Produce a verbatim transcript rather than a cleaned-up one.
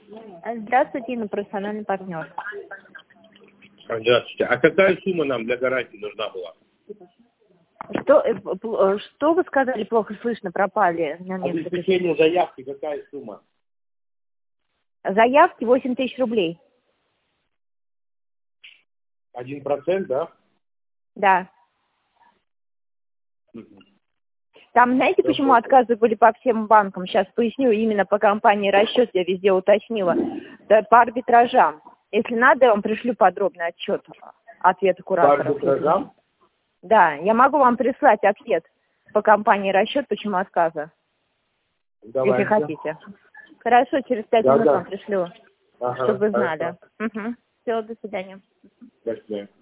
Здравствуйте, Инна, профессиональный партнер. Здравствуйте. А какая сумма нам для гарантии нужна была? Что, э, пл- э, что вы сказали, плохо слышно, пропали на несколько Обеспечение заявки, какая сумма? секунд. Заявки восемь тысяч рублей. Один процент, да? Да. Мгм. Там, знаете, Всё почему хорошо. отказы были по всем банкам? Сейчас поясню, именно по компании «Расчет» я везде уточнила. Да, по арбитражам. Если надо, я вам пришлю подробный отчет, ответ По куратора. арбитражам? Да, я могу вам прислать ответ по компании «Расчет», почему отказа, Давайте. если хотите. Хорошо, через пять Да, минут да. вам пришлю, Ага, чтобы вы хорошо. знали. Угу. Все, до свидания. До свидания.